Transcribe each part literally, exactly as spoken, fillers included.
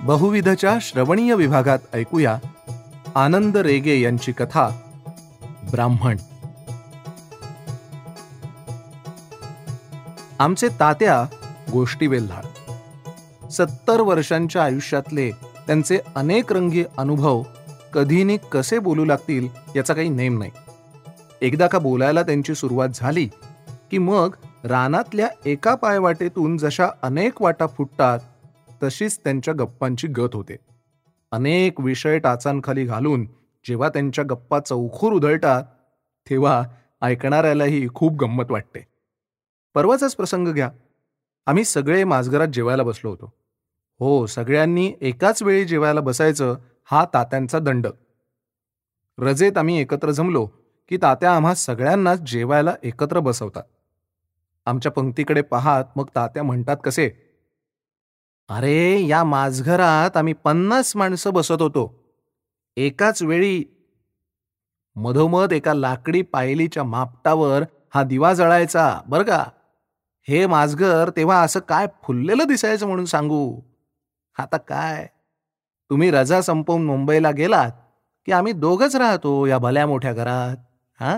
बहुविधच्या श्रवणीय विभागात ऐकूया आनंद रेगे यांची कथा ब्राह्मण. आमचे तात्या गोष्टी वेल्हाळ. सत्तर वर्षांच्या आयुष्यातले त्यांचे अनेक रंगी अनुभव कधी नि कसे बोलू लागतील याचा काही नेम नाही. एकदा का बोलायला त्यांची सुरुवात झाली की मग रानातल्या एका पायवाटेतून जशा अनेक वाटा फुटतात तशीच त्यांच्या गप्पांची गत होते. अनेक विषय टाचांखाली घालून जेव्हा त्यांच्या गप्पा चौखूर उधळतात तेव्हा ऐकणाऱ्यालाही खूप गंमत वाटते. परवाचाच प्रसंग घ्या. आम्ही सगळे माझघरात जेवायला बसलो होतो. हो, सगळ्यांनी एकाच वेळी जेवायला बसायचं हा तात्यांचा दंड. रजेत आम्ही एकत्र जमलो की तात्या आम्हा सगळ्यांनाच जेवायला एकत्र बसवतात. आमच्या पंक्तीकडे पाहात मग तात्या म्हणतात कसे, अरे या माझघरात आम्ही पन्नास माणसं बसत होतो एकाच वेळी. मधोमध एका लाकडी पायलीच्या मापटावर हा दिवा जळायचा बरं का. हे माझघर तेव्हा असं काय फुललेलं दिसायचं म्हणून सांगू. आता काय, तुम्ही रजा संपवून मुंबईला गेलात की आम्ही दोघच राहतो या भल्या मोठ्या घरात. हा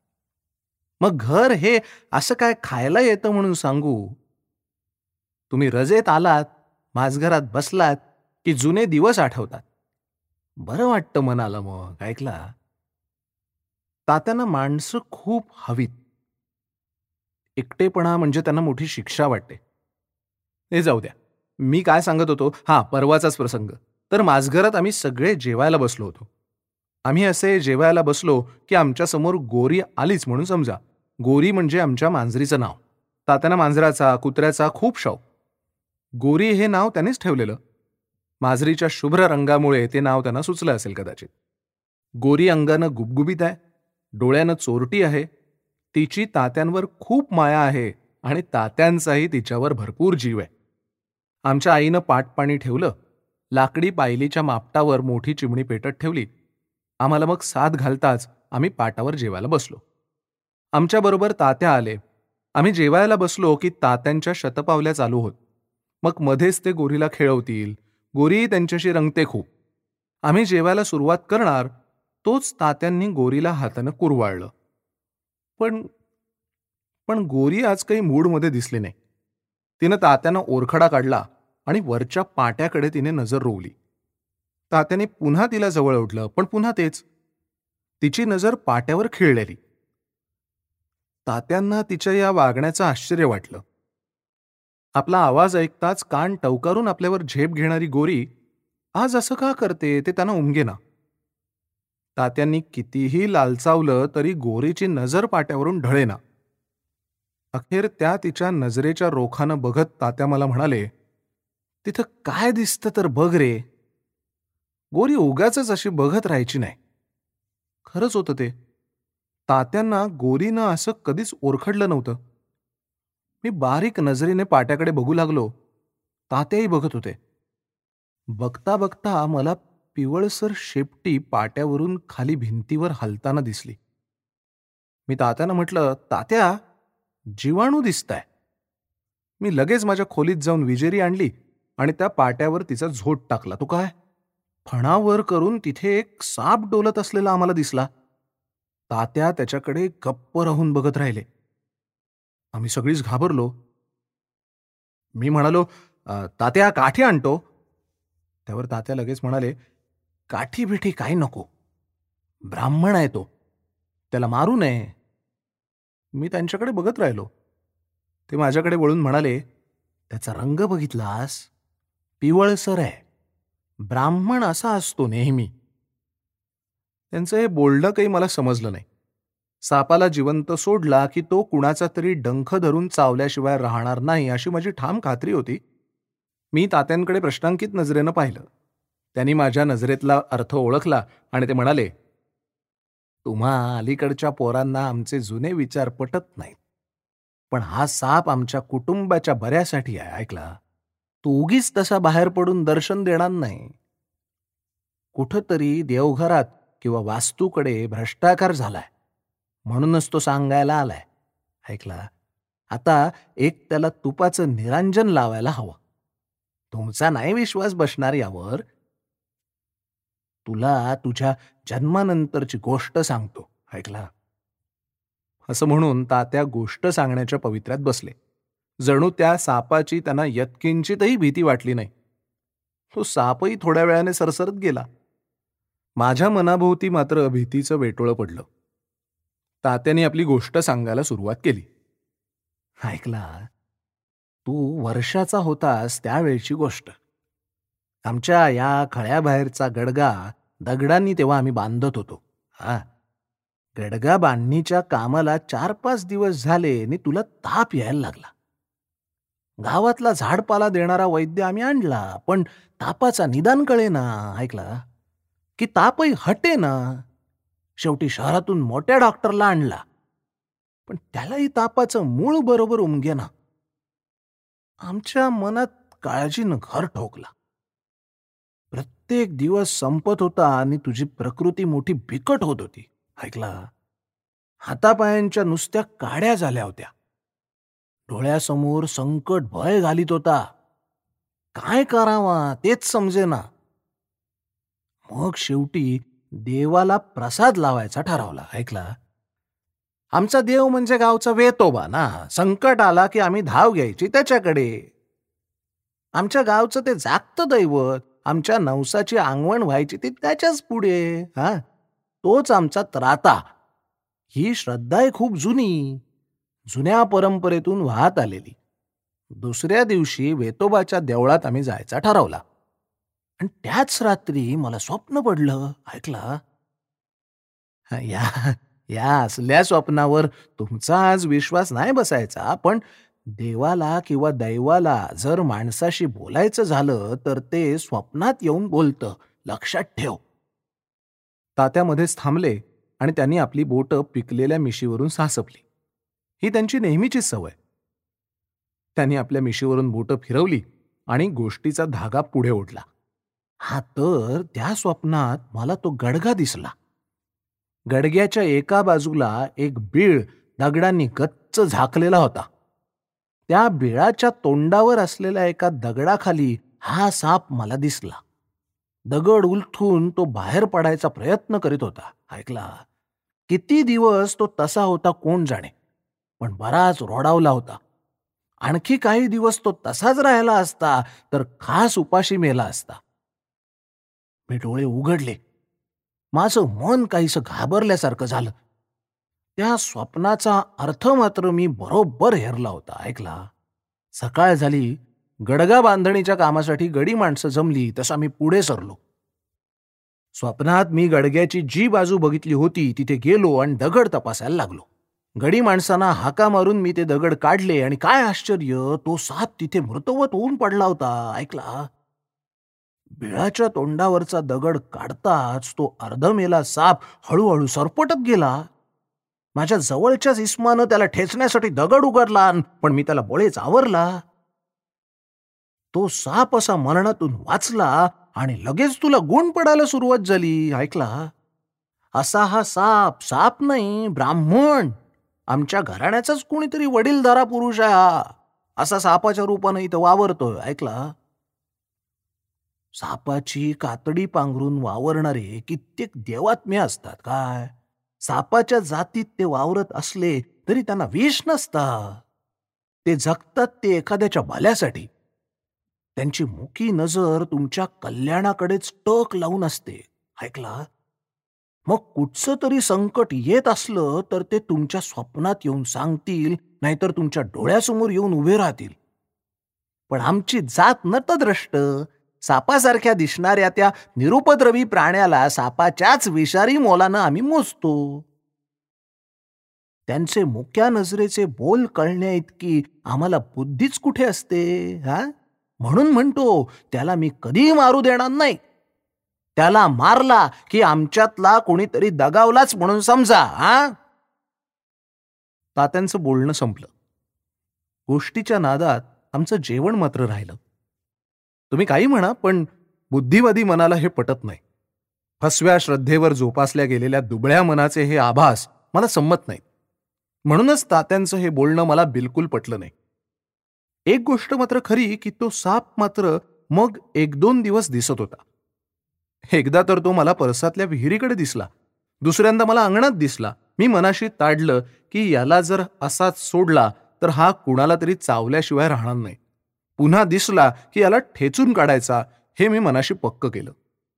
मग घर हे असं काय खायला येतं म्हणून सांगू. तुम्ही रजेत आलात, माझघरात बसलात की जुने दिवस आठवतात. बरं वाटतं मनाला. मग ऐकला, तात्यांना माणसं खूप हवीत. एकटेपणा म्हणजे त्यांना मोठी शिक्षा वाटते. हे जाऊ द्या, मी काय सांगत होतो. हा परवाचाच प्रसंग. तर माझघरात आम्ही सगळे जेवायला बसलो होतो. आम्ही असे जेवायला बसलो की आमच्या समोर गोरी आलीच म्हणून समजा. गोरी म्हणजे आमच्या मांजरीचं नाव. तात्यांना मांजराचा कुत्र्याचा खूप शौक. गोरी हे नाव त्यानेच ठेवलेलं. मांजरीच्या शुभ्र रंगामुळे ते नाव त्यांना सुचलं असेल कदाचित. गोरी अंगानं गुबगुबीत आहे, डोळ्यानं चोरटी आहे. तिची तात्यांवर खूप माया आहे आणि तात्यांचाही तिच्यावर भरपूर जीव आहे. आमच्या आईनं पाटपाणी ठेवलं. लाकडी पायलीच्या मापटावर मोठी चिमणी पेटत ठेवली. आम्हाला मग साथ घालताच आम्ही पाटावर जेवायला बसलो. आमच्याबरोबर तात्या आले. आम्ही जेवायला बसलो की तात्यांच्या शतपावल्या चालू होत. मग मध्येच ते गोरीला खेळवतील. गोरी त्यांच्याशी रंगते खूप. आम्ही जेवायला सुरुवात करणार तोच तात्यांनी गोरीला हातानं कुरवाळलं. पण पण गोरी आज काही मूडमध्ये दिसली नाही. तिनं तात्यांना ओरखडा काढला आणि वरच्या पाट्याकडे तिने नजर रोवली. तात्याने पुन्हा तिला जवळ ओढलं, पण पुन्हा तेच. तिची नजर पाट्यावर खिळलेली. तात्यांना तिच्या या वागण्याचं आश्चर्य वाटलं. आपला आवाज ऐकताच कान टवकारून आपल्यावर झेप घेणारी गोरी आज असं का करते ते त्यांना उमगेना. तात्यांनी कितीही लालचावलं तरी गोरीची नजर पाट्यावरून ढळेना. अखेर त्या तिच्या नजरेच्या रोखानं बघत तात्या मला म्हणाले, तिथं काय दिसतं तर बघ रे. गोरी उगाचच अशी बघत राहायची नाही. खरंच होतं ते. तात्यांना गोरीनं असं कधीच ओरखडलं नव्हतं. मी बारीक नजरेने पाट्याकडे बघू लागलो. तात्याही बघत होते. बघता बघता मला पिवळसर शेपटी पाट्यावरून खाली भिंतीवर हलताना दिसली. मी तात्यानं म्हटलं, तात्या जीवाणू दिसताय. मी लगेच माझ्या खोलीत जाऊन विजेरी आणली आणि त्या पाट्यावर तिचा झोट टाकला. तो काय, फणावर करून तिथे एक साप डोलत असलेला आम्हाला दिसला. तात्या त्याच्याकडे गप्प राहून बघत राहिले. आम्ही सगळीच घाबरलो. मी म्हणालो, तात्या काठी आणतो. त्यावर तात्या लगेच म्हणाले, काठी बिठी काही नको. ब्राह्मण आहे तो, त्याला मारू नये. मी त्यांच्याकडे बघत राहिलो. ते माझ्याकडे वळून म्हणाले, त्याचा रंग बघितलास, पिवळसर आहे. ब्राह्मण असा असतो नेहमी. त्यांचं हे बोलणं काही मला समजलं नाही. सापाला जिवंत सोडला की तो कुणाचा तरी डंख धरून चावल्याशिवाय राहणार नाही अशी माझी ठाम खात्री होती. मी तात्यांकडे प्रश्नांकित नजरेनं पाहिलं. त्यांनी माझ्या नजरेतला अर्थ ओळखला आणि ते म्हणाले, तुम्हा अलीकडच्या पोरांना आमचे जुने विचार पटत नाहीत. पण हा साप आमच्या कुटुंबाच्या बऱ्यासाठी आहे. ऐकला, तू उगीच तसा बाहेर पडून दर्शन देणार नाही. कुठंतरी देवघरात किंवा वास्तूकडे भ्रष्टाचार झालाय म्हणूनच तो सांगायला आलाय. ऐकला, आता एक त्याला तुपाचं निरांजन लावायला हवं. तुमचा नाही विश्वास बसणार यावर. तुला तुझ्या जन्मानंतरची गोष्ट सांगतो, ऐकला. असं म्हणून तात्या गोष्ट सांगण्याच्या पवित्र्यात बसले. जणू त्या सापाची त्यांना यत्किंचितही भीती वाटली नाही. तो सापही थोड्या वेळाने सरसरत गेला. माझ्या मनाभोवती मात्र भीतीचं वेटोळं पडलं. तात्याने आपली गोष्ट सांगायला सुरुवात केली. ऐकला, तू वर्षाचा होतास त्यावेळची गोष्ट. आमच्या या खळ्याबाहेरचा गडगा दगडांनी तेव्हा आम्ही बांधत होतो. हा, गडगा बांधणीच्या कामाला चार पाच दिवस झाले आणि तुला ताप यायला लागला. गावातला झाडपाला देणारा वैद्य आम्ही आणला, पण तापाचा निदान कळेना. ऐकला की तापही हटेना. शेवटी शहरातून मोठ्या डॉक्टरला आणला, पण त्यालाही तापाचं मूळ बरोबर उमगेना. आमच्या मनात काळजीनं घर ठोकला. प्रत्येक दिवस संपत होता आणि तुझी प्रकृती मोठी बिकट होत होती. ऐकला, हातापायांच्या नुसत्या काड्या झाल्या होत्या. डोळ्यासमोर संकट भय घालीत होता. काय करावा तेच समजेना. मग शेवटी देवाला प्रसाद लावायचा ठरवला. ऐकला, आमचा देव म्हणजे गावचा वेतोबा ना. संकट आला की आम्ही धाव घ्यायची त्याच्याकडे. आमच्या गावचं ते जागतं दैवत. आमच्या नवसाची अंगवण व्हायची ती त्याच्याच पुढे. हा, तोच आमचा त्राता. ही श्रद्धा आहे खूप जुनी, जुन्या परंपरेतून वाहत आलेली. दुसऱ्या दिवशी वेतोबाच्या देवळात आम्ही जायचा ठरवला. आणि त्याच रात्री मला स्वप्न पडलं. ऐकला, या या असल्या स्वप्नावर तुमचा आज विश्वास नाही बसायचा, पण देवाला किंवा दैवाला जर माणसाशी बोलायचं झालं तर ते स्वप्नात येऊन बोलतं, लक्षात ठेव. तात्यामध्येच थांबले आणि त्यांनी आपली बोटं पिकलेल्या मिशीवरून सासपली. ही त्यांची नेहमीची सवय. त्यांनी आपल्या मिशीवरून बोटं फिरवली आणि गोष्टीचा धागा पुढे ओढला. हा, तर त्या स्वप्नात मला तो गडगा दिसला. गडग्याच्या एका बाजूला एक बीळ दगडांनी गच्च झाकलेला होता. त्या बिळाच्या तोंडावर असलेल्या एका दगडाखाली हा साप मला दिसला. दगड उलथून तो बाहेर पडायचा प्रयत्न करीत होता. ऐकला, किती दिवस तो तसा होता कोण जाणे, पण बराच रोडावला होता. आणखी काही दिवस तो तसाच राहिला असता तर खास उपाशी मेला असता. मी डोळे उघडले. माझं मन काहीसं घाबरल्यासारखं झालं. त्या स्वप्नाचा अर्थ मात्र मी बरोबर हेरला होता. ऐकला, सकाळ झाली. गडगा बांधणीच्या कामासाठी गडी माणसं जमली तसा मी पुढे सरलो. स्वप्नात मी गडग्याची जी बाजू बघितली होती तिथे गेलो आणि दगड तपासायला लागलो. गडी माणसांना हाका मारून मी ते दगड काढले आणि काय आश्चर्य, तो साप तिथे मृतवत होऊन पडला होता. ऐकला, बिळाच्या तोंडावरचा दगड काढताच तो अर्धमेला साप हळूहळू सरपटत गेला. माझ्या जवळच्याच इस्मानं त्याला ठेचण्यासाठी दगड उगारला, पण मी त्याला बळेच आवरला. तो साप असा मरणातून वाचला आणि लगेच तुला गुण पडायला सुरुवात झाली. ऐकला, असा हा साप साप नाही, ब्राह्मण, आमच्या घराण्याचाच कोणीतरी वडीलधारा पुरुष आहे हा. असा सापाच्या रूपानं इथं वावरतोय. ऐकला, सापाची कातडी पांघरून वावरणारे कित्येक देवात्म्य असतात काय. सापाच्या जातीत ते वावरत असले तरी त्यांना विष नसतं. ते जगतात ते एखाद्याच्या भल्यासाठी. त्यांची मुकी नजर तुमच्या कल्याणाकडेच टक लावून असते. ऐकला, मग कुठचं तरी संकट येत असलं तर ते तुमच्या स्वप्नात येऊन सांगतील, नाहीतर तुमच्या डोळ्यासमोर येऊन उभे राहतील. पण आमची जात नतद्रष्ट, सापासारख्या दिसणाऱ्या त्या निरुपद्रवी प्राण्याला सापाच्याच विषारी मोलानं आम्ही मोजतो. त्यांचे मुक्या नजरेचे बोल कळण्या इतकी आम्हाला बुद्धीच कुठे असते. हा, म्हणून म्हणतो त्याला मी कधी मारू देणार नाही. त्याला मारला की आमच्यातला कोणीतरी दगावलाच म्हणून समजा. हा, तात्यांचं बोलणं संपलं. गोष्टीच्या नादात आमचं जेवण मात्र राहिलं. तुम्ही काही म्हणा, पण बुद्धिवादी मनाला हे पटत नाही. फसव्या श्रद्धेवर जोपासल्या गेलेल्या दुबळ्या मनाचे हे आभास मला संमत नाहीत. म्हणूनच तात्यांचं हे बोलणं मला बिलकुल पटलं नाही. एक गोष्ट मात्र खरी की तो साप मात्र मग एक दोन दिवस दिसत होता. एकदा तर तो मला परसातल्या विहिरीकडे दिसला. दुसऱ्यांदा मला अंगणात दिसला. मी मनाशी ताडलं की याला जर असाच सोडला तर हा कुणाला तरी चावल्याशिवाय राहणार नाही. पुन्हा दिसला की याला ठेचून काढायचा, हे मी मनाशी पक्क केलं.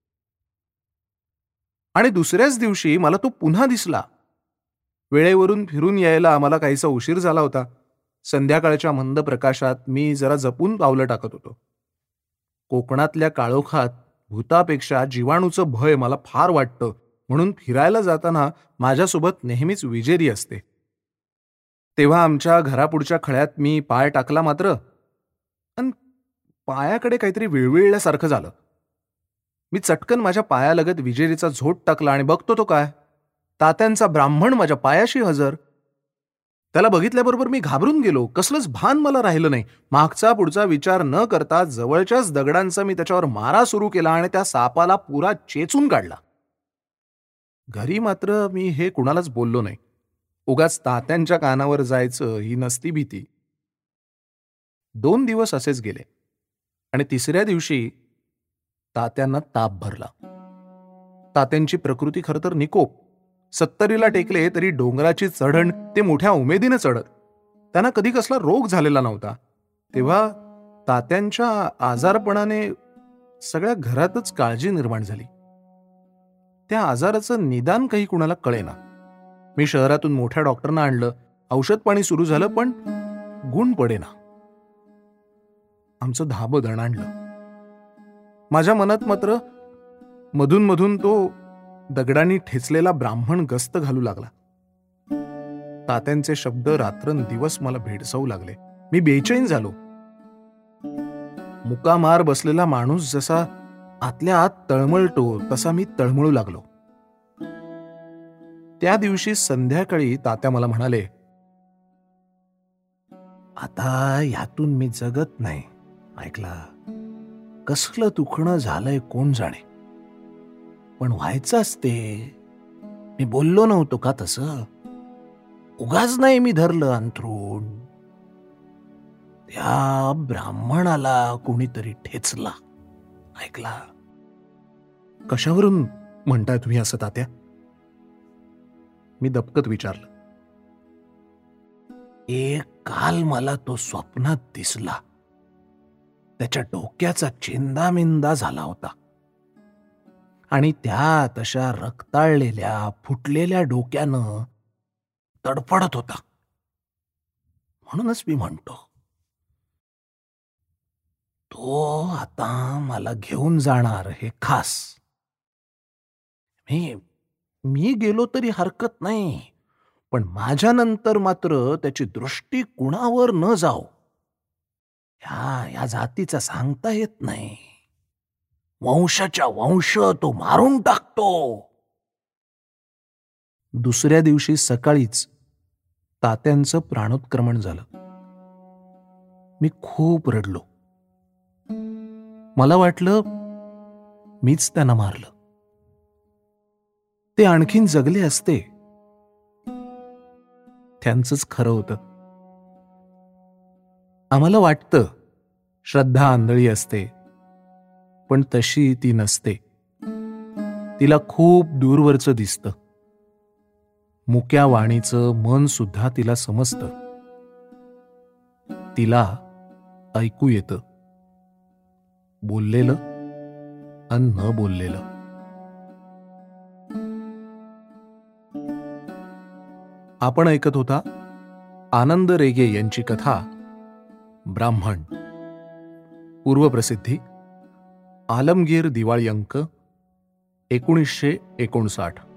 आणि दुसऱ्याच दिवशी मला तो पुन्हा दिसला. वेळेवरून फिरून यायला आम्हाला काहीसा उशीर झाला होता. संध्याकाळच्या मंद प्रकाशात मी जरा जपून पावलं टाकत होतो. कोकणातल्या काळोखात भूतापेक्षा जीवाणूचं भय मला फार वाटतं, म्हणून फिरायला जाताना माझ्यासोबत नेहमीच विजेरी असते. तेव्हा आमच्या घरापुढच्या खळ्यात मी पाय टाकला मात्र, अन पायाकडे काहीतरी विळविळल्यासारखं झालं. मी चटकन माझ्या पायालगत विजेरीचा झोट टाकला आणि बघतो तो काय, तात्यांचा ब्राह्मण माझ्या पायाशी हजर. त्याला बघितल्याबरोबर मी घाबरून गेलो. कसलंच भान मला राहिलं नाही. मागचा पुढचा विचार न करता जवळच्याच दगडांचा मी त्याच्यावर मारा सुरू केला आणि त्या सापाला पुरा चेचून काढला. घरी मात्र मी हे कुणालाच बोललो नाही. उगाच तात्यांच्या कानावर जायचं ही नसती भीती. दोन दिवस असेच गेले आणि तिसऱ्या दिवशी तात्यांना ताप भरला. तात्यांची प्रकृती खरं तर निकोप. सत्तरीला टेकले तरी डोंगराची चढण ते मोठ्या उमेदीने चढत. त्यांना कधी कसला रोग झालेला नव्हता. तेव्हा तात्यांच्या आजारपणाने सगळ्या घरातच काळजी निर्माण झाली. त्या आजाराचं निदान काही कुणाला कळेना. मी शहरातून मोठ्या डॉक्टरना आणलं. औषध पाणी सुरू झालं, पण गुण पडेना. आमचं धाबं दणाणलं. माझ्या मनात मात्र मधून मधून तो दगडांनी ठेचलेला ब्राह्मण गस्त घालू लागला. तात्यांचे शब्द रात्रंदिवस मला भेडसावू लागले. मी बेचैन झालो. मुकामार बसलेला माणूस जसा आतल्या आत तळमळतो तसा मी तळमळू लागलो. त्या दिवशी संध्याकाळी तात्या मला म्हणाले, आता यातून मी जगत नाही. ऐकला, कसलं दुखणं झालंय कोण जाणे, पण व्हायचंच ते. मी बोललो नव्हतो का तसं? उगाच नाही मी धरलं अंथरूण. त्या ब्राह्मणाला कोणीतरी ठेचला. ऐकला. कशावरून म्हणताय तुम्ही असं तात्या? मी दबकत विचारलं. एक काल मला तो स्वप्नात दिसला. त्याच्या डोक्याचा चिंदामिंदा झाला होता आणि त्या तशा रक्ताळलेल्या फुटलेल्या डोक्यानं तडफडत होता. म्हणूनच मी म्हणतो, तो आता मला घेऊन जाणार हे खास. मी मी गेलो तरी हरकत नाही, पण माझ्यानंतर मात्र त्याची दृष्टी कुणावर न जाओ. ह्या या जातीचा सांगता येत नाही. वंशाच्या वंश तो मारून टाकतो. दुसऱ्या दिवशी सकाळीच तात्यांचं प्राणोत्क्रमण झालं. मी खूप रडलो. मला वाटलं मीच त्यांना मारलं. ते आणखीन जगले असते. त्यांचंच खरं होतं. आम्हाला वाटतं श्रद्धा आंधळी असते, पण तशी ती नसते. तिला खूप दूरवरचं दिसतं. मुक्या वाणीचं मन सुद्धा तिला समजतं. तिला ऐकू येतं, बोललेलं आणि न बोललेलं. आपण ऐकत होता आनंद रेगे यांची कथा ब्राह्मण. पूर्वप्रसिद्धी आलमगीर दिवाळी अंक एकोणीसशे एकोणसाठ.